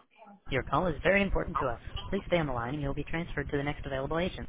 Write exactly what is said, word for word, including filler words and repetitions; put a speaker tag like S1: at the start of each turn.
S1: Your call is very important to us. Please stay on the line and you'll be transferred to the next available agent.